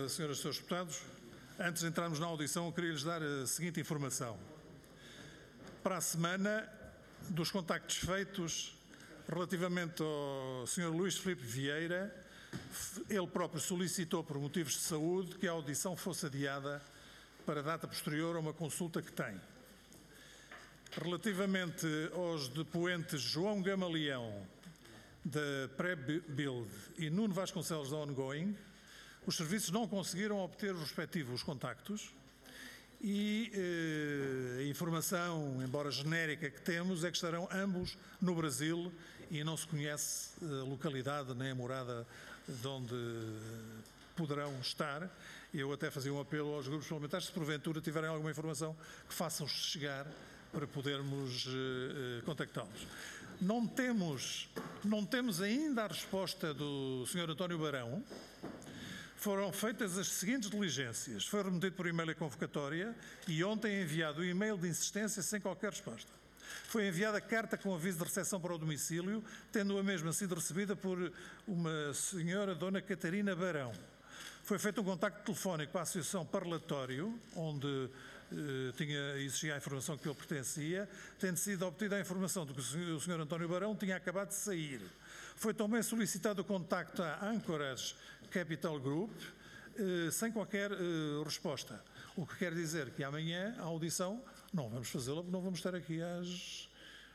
senhoras e senhores deputados, antes de entrarmos na audição, eu queria lhes dar a seguinte informação. Para a semana, dos contactos feitos relativamente ao Sr. Luís Filipe Vieira, ele próprio solicitou, por motivos de saúde, que a audição fosse adiada para data posterior a uma consulta que tem. Relativamente aos depoentes João Gamaleão, da Pré-Build, e Nuno Vasconcelos, da Ongoing, os serviços não conseguiram obter os respectivos contactos e a informação, embora genérica, que temos é que estarão ambos no Brasil e não se conhece a localidade nem a morada de onde poderão estar. Eu até fazia um apelo aos grupos parlamentares, se porventura tiverem alguma informação, que façam chegar para podermos contactá-los. Não temos ainda a resposta do Sr. António Barão. Foram feitas as seguintes diligências. Foi remetido por e-mail a convocatória e ontem enviado o e-mail de insistência sem qualquer resposta. Foi enviada carta com aviso de recepção para o domicílio, tendo a mesma sido recebida por uma senhora, Dona Catarina Barão. Foi feito um contacto telefónico para a Associação Parlatório, onde existia a informação que ele pertencia, tendo sido obtida a informação de que o Sr. António Barão tinha acabado de sair. Foi também solicitado o contacto à Anchorage Capital Group, sem qualquer resposta. O que quer dizer que amanhã a audição não vamos fazê-la, porque não vamos estar aqui às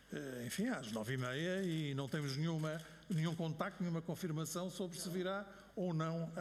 9h30 e não temos nenhum contacto, nenhuma confirmação sobre se virá ou não.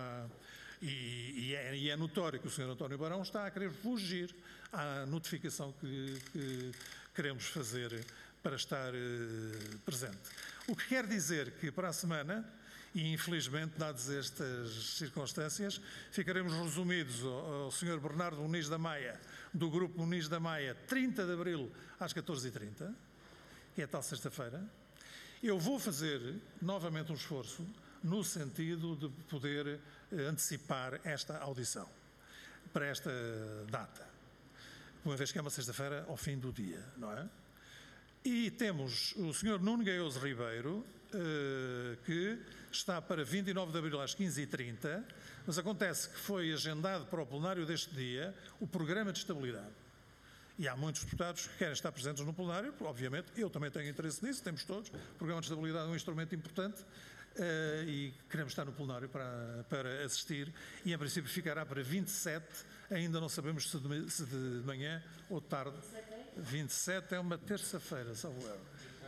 E é notório que o Sr. António Barão está a querer fugir à notificação que queremos fazer para estar presente. O que quer dizer que para a semana, e infelizmente, dadas estas circunstâncias, ficaremos resumidos ao Sr. Bernardo Muniz da Maia, do Grupo Muniz da Maia, 30 de abril às 14h30, que é tal sexta-feira. Eu vou fazer novamente um esforço no sentido de poder antecipar esta audição para esta data, uma vez que é uma sexta-feira ao fim do dia, não é? E temos o Sr. Nuno Gaioso Ribeiro, que está para 29 de abril às 15h30, mas acontece que foi agendado para o plenário deste dia o programa de estabilidade. E há muitos deputados que querem estar presentes no plenário, obviamente, eu também tenho interesse nisso, temos todos. O programa de estabilidade é um instrumento importante e queremos estar no plenário para assistir. E, em princípio, ficará para 27, ainda não sabemos se de manhã ou de tarde. 27 é uma terça-feira, salvo erro.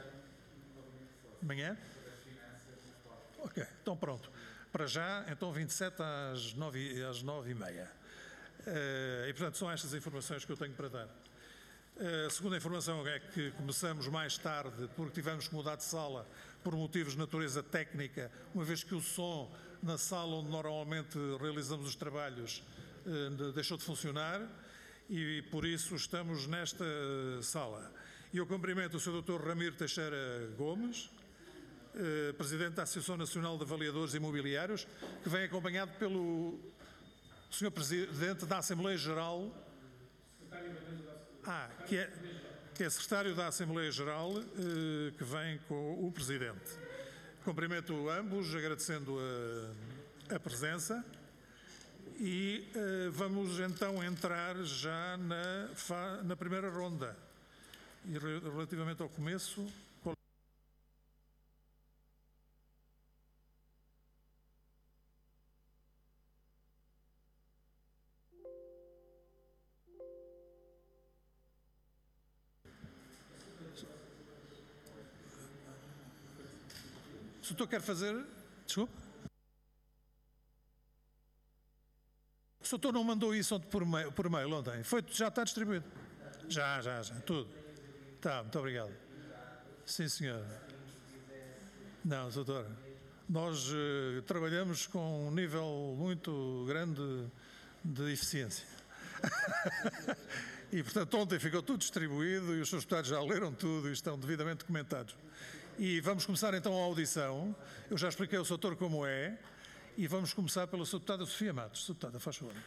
Manhã? Ok, então pronto. Para já, então 27 às 9h30. E, portanto, são estas informações que eu tenho para dar. A segunda informação é que começamos mais tarde porque tivemos que mudar de sala por motivos de natureza técnica, uma vez que o som na sala onde normalmente realizamos os trabalhos deixou de funcionar e por isso estamos nesta sala. E eu cumprimento o Sr. Dr. Ramiro Teixeira Gomes, Presidente da Associação Nacional de Avaliadores Imobiliários, que vem acompanhado pelo Sr. Presidente da Assembleia Geral, que é Secretário da Assembleia Geral, que vem com o Presidente. Cumprimento ambos, agradecendo a presença e vamos então entrar já na primeira ronda. E relativamente ao começo... Se o doutor quer fazer... Desculpe. O doutor não mandou isso por mail ontem? Já está distribuído? Já, tudo. Tá, muito obrigado. Sim, senhor. Não, doutor. Nós trabalhamos com um nível muito grande de eficiência. E, portanto, ontem ficou tudo distribuído e os seus deputados já leram tudo e estão devidamente documentados. E vamos começar então a audição. Eu já expliquei ao Sr. Doutor como é e vamos começar pela Sra. Deputada Sofia Matos. Sra. Deputada, faz favor.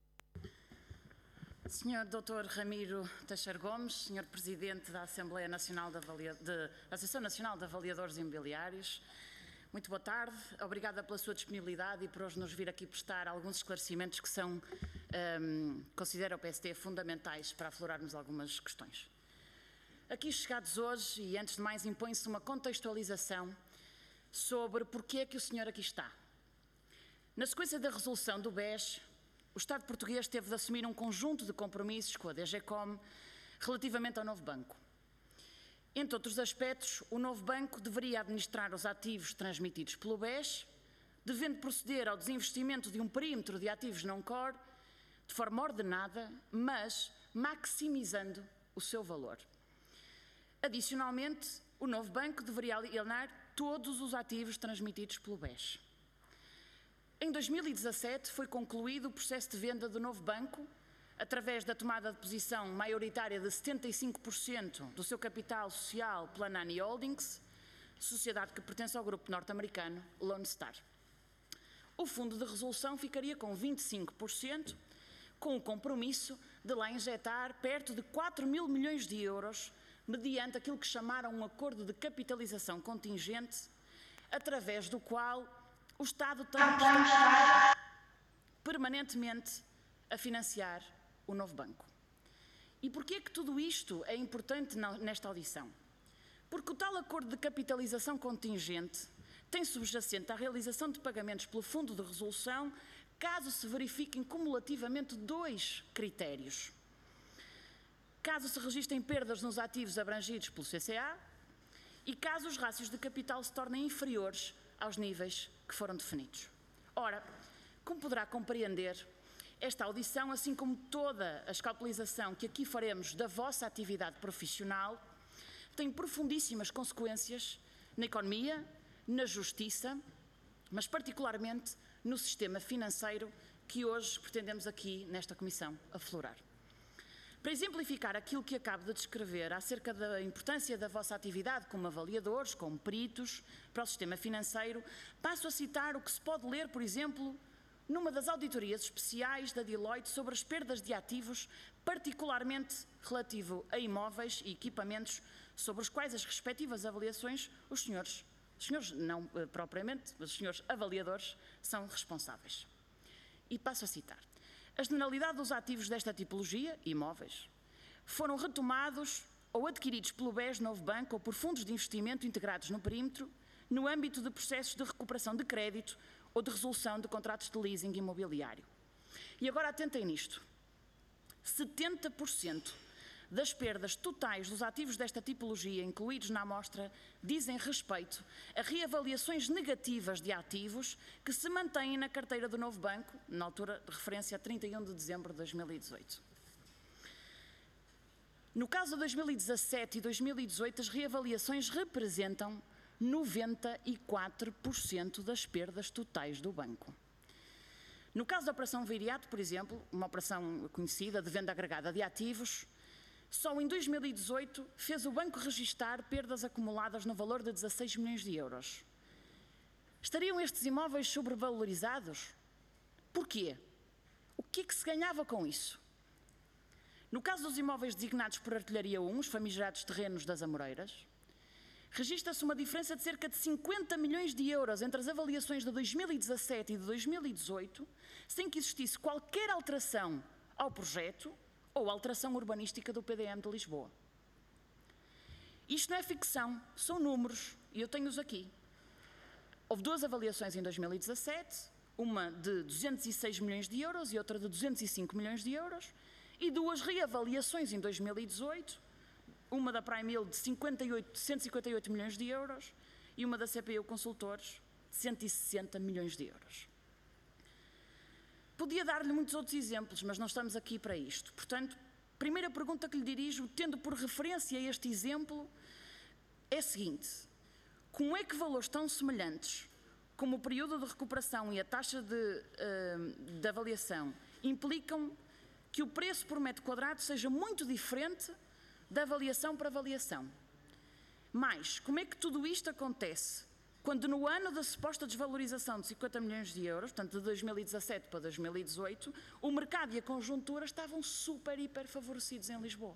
Sr. Dr. Ramiro Teixeira Gomes, Sr. Presidente da Associação Nacional de Avaliadores Imobiliários, Muito boa tarde. Obrigada pela sua disponibilidade e por hoje nos vir aqui prestar alguns esclarecimentos que são, considera o PSD, fundamentais para aflorarmos algumas questões. Aqui chegados hoje, e antes de mais, impõe-se uma contextualização sobre porque é que o senhor aqui está. Na sequência da resolução do BES, o Estado português teve de assumir um conjunto de compromissos com a DGCOM relativamente ao novo banco. Entre outros aspectos, o novo banco deveria administrar os ativos transmitidos pelo BES, devendo proceder ao desinvestimento de um perímetro de ativos não core, de forma ordenada, mas maximizando o seu valor. Adicionalmente, o novo banco deveria alienar todos os ativos transmitidos pelo BES. Em 2017 foi concluído o processo de venda do novo banco, através da tomada de posição maioritária de 75% do seu capital social pela Nani Holdings, sociedade que pertence ao grupo norte-americano Lone Star. O fundo de resolução ficaria com 25%, com o compromisso de lá injetar perto de 4 mil milhões de euros, mediante aquilo que chamaram um acordo de capitalização contingente, através do qual o Estado tem que estar permanentemente a financiar o novo banco. E porquê é que tudo isto é importante nesta audição? Porque o tal acordo de capitalização contingente tem subjacente a realização de pagamentos pelo Fundo de Resolução, caso se verifiquem cumulativamente dois critérios. Caso se registrem perdas nos ativos abrangidos pelo CCA e caso os rácios de capital se tornem inferiores aos níveis que foram definidos. Ora, como poderá compreender, esta audição, assim como toda a escalpelização que aqui faremos da vossa atividade profissional, tem profundíssimas consequências na economia, na justiça, mas particularmente no sistema financeiro que hoje pretendemos aqui nesta comissão aflorar. Para exemplificar aquilo que acabo de descrever acerca da importância da vossa atividade como avaliadores, como peritos, para o sistema financeiro, passo a citar o que se pode ler, por exemplo, numa das auditorias especiais da Deloitte sobre as perdas de ativos, particularmente relativo a imóveis e equipamentos, sobre os quais as respectivas avaliações, os senhores não propriamente, mas os senhores avaliadores são responsáveis. E passo a citar. A generalidade dos ativos desta tipologia, imóveis, foram retomados ou adquiridos pelo BES Novo Banco ou por fundos de investimento integrados no perímetro, no âmbito de processos de recuperação de crédito ou de resolução de contratos de leasing imobiliário. E agora atentem nisto. 70% das perdas totais dos ativos desta tipologia incluídos na amostra dizem respeito a reavaliações negativas de ativos que se mantêm na carteira do novo banco, na altura de referência a 31 de dezembro de 2018. No caso de 2017 e 2018, as reavaliações representam 94% das perdas totais do banco. No caso da Operação Viriato, por exemplo, uma operação conhecida de venda agregada de ativos, só em 2018 fez o banco registar perdas acumuladas no valor de 16 milhões de euros. Estariam estes imóveis sobrevalorizados? Porquê? O que é que se ganhava com isso? No caso dos imóveis designados por Artilharia 1, os famigerados terrenos das Amoreiras, registra-se uma diferença de cerca de 50 milhões de euros entre as avaliações de 2017 e de 2018, sem que existisse qualquer alteração ao projeto ou alteração urbanística do PDM de Lisboa. Isto não é ficção, são números, e eu tenho-os aqui. Houve duas avaliações em 2017, uma de 206 milhões de euros e outra de 205 milhões de euros, e duas reavaliações em 2018, uma da Prime de 158 milhões de euros e uma da CPU Consultores de 160 milhões de euros. Podia dar-lhe muitos outros exemplos, mas não estamos aqui para isto. Portanto, a primeira pergunta que lhe dirijo, tendo por referência este exemplo, é a seguinte: como é que valores tão semelhantes, como o período de recuperação e a taxa de avaliação, implicam que o preço por metro quadrado seja muito diferente da avaliação para avaliação? Mas, como é que tudo isto acontece quando no ano da suposta desvalorização de 50 milhões de euros, portanto de 2017 para 2018, o mercado e a conjuntura estavam super, hiper favorecidos em Lisboa?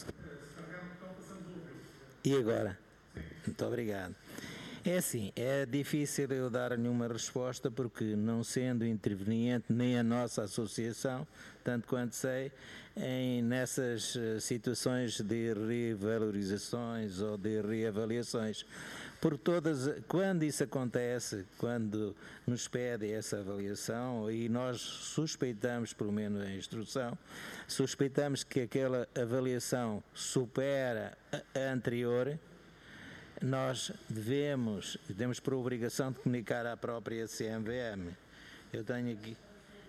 E agora? Muito obrigado. É assim, é difícil eu dar nenhuma resposta porque, não sendo interveniente nem a nossa associação, tanto quanto sei, nessas situações de revalorizações ou de reavaliações. Por todas, quando isso acontece, quando nos pede essa avaliação, e nós suspeitamos, pelo menos a instrução, suspeitamos que aquela avaliação supera a anterior, nós temos por obrigação de comunicar à própria CMVM. Eu tenho aqui.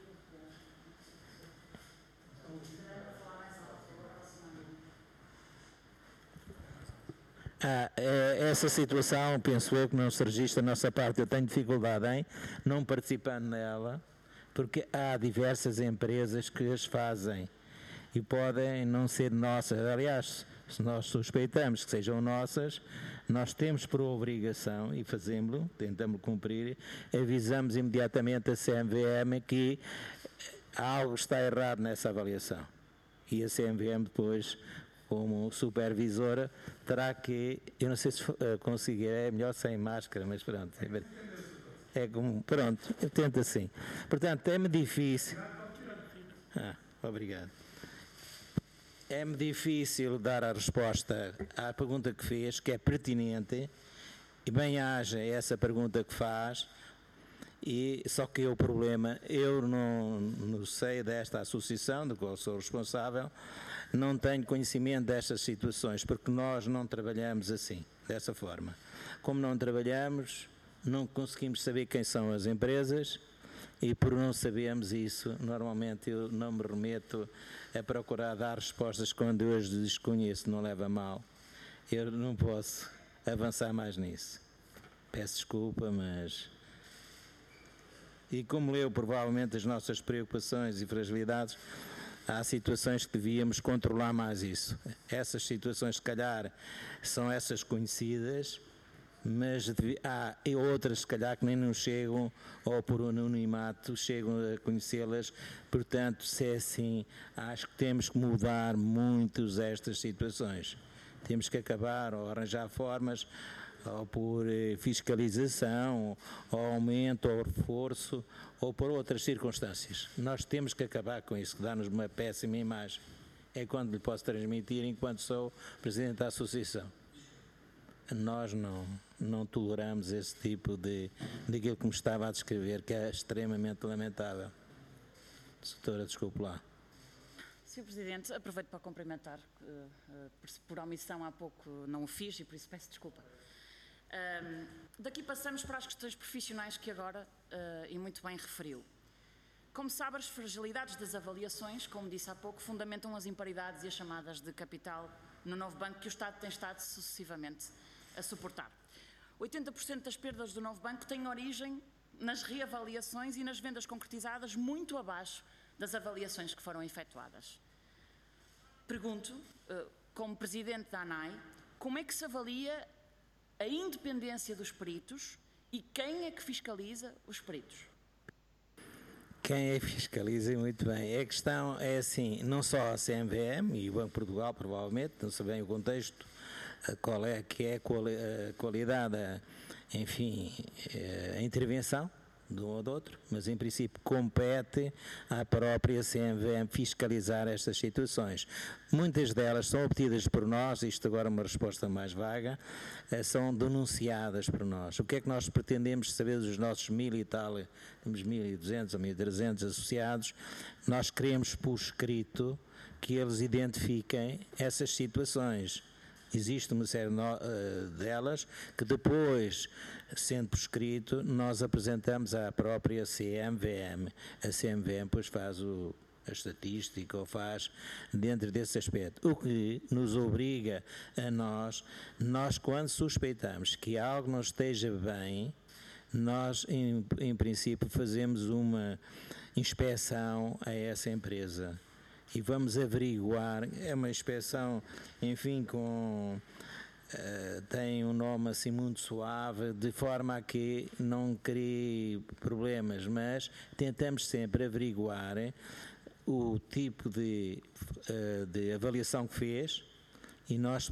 Essa situação, penso eu, que não se registra da nossa parte. Eu tenho dificuldade em não participando nela, porque há diversas empresas que as fazem e podem não ser nossas. Aliás, se nós suspeitamos que sejam nossas, nós temos por obrigação, e fazemos-lo, tentamos cumprir, avisamos imediatamente a CMVM que algo está errado nessa avaliação. E a CMVM depois, como supervisora, terá que, eu não sei se conseguirei, é melhor sem máscara, mas pronto, pronto, eu tento assim. Portanto, é-me difícil. Obrigado. É-me difícil dar a resposta à pergunta que fez, que é pertinente, e bem-haja essa pergunta que faz, e só que o problema, eu não sei desta associação, do qual sou responsável, não tenho conhecimento destas situações, porque nós não trabalhamos assim, dessa forma. Como não trabalhamos, não conseguimos saber quem são as empresas, e por não sabermos isso, normalmente eu não me remeto a procurar dar respostas quando eu as desconheço, não leva a mal. Eu não posso avançar mais nisso. Peço desculpa, mas... E como leu provavelmente as nossas preocupações e fragilidades, há situações que devíamos controlar mais isso. Essas situações, se calhar, são essas conhecidas, mas há outras, se calhar, que nem nos chegam, ou por anonimato, chegam a conhecê-las. Portanto, se é assim, acho que temos que mudar muito estas situações. Temos que acabar ou arranjar formas, ou por fiscalização, ou aumento, ou reforço, ou por outras circunstâncias. Nós temos que acabar com isso, que dá-nos uma péssima imagem. É quando lhe posso transmitir, enquanto sou Presidente da Associação. Nós não toleramos esse tipo de aquilo que me estava a descrever, que é extremamente lamentável. Doutora, desculpe lá. Sr. Presidente, aproveito para cumprimentar, por omissão há pouco não o fiz e por isso peço desculpa. Daqui passamos para as questões profissionais que agora, e muito bem, referiu. Como sabe, as fragilidades das avaliações, como disse há pouco, fundamentam as imparidades e as chamadas de capital no novo banco que o Estado tem estado sucessivamente a suportar. 80% das perdas do novo banco têm origem nas reavaliações e nas vendas concretizadas muito abaixo das avaliações que foram efetuadas. Pergunto, como Presidente da ANAI, como é que se avalia a independência dos peritos e quem é que fiscaliza os peritos? Quem é que fiscaliza? Muito bem. A questão é assim, não só a CMVM e o Banco de Portugal, provavelmente, não sei bem o contexto, qual é a qualidade, enfim, a intervenção de um ou do outro, mas em princípio compete à própria CMVM fiscalizar estas situações. Muitas delas são obtidas por nós, isto agora é uma resposta mais vaga, são denunciadas por nós. O que é que nós pretendemos saber dos nossos 1000 e tal, temos 1200 ou 1300 associados, nós queremos por escrito que eles identifiquem essas situações. Existe uma série delas que depois, sendo por escrito, nós apresentamos à própria CMVM. A CMVM depois faz a estatística ou faz dentro desse aspecto. O que nos obriga a nós quando suspeitamos que algo não esteja bem, nós em princípio fazemos uma inspeção a essa empresa. E vamos averiguar, é uma inspeção, enfim, tem um nome assim muito suave, de forma a que não crie problemas, mas tentamos sempre averiguar o tipo de avaliação que fez, e nós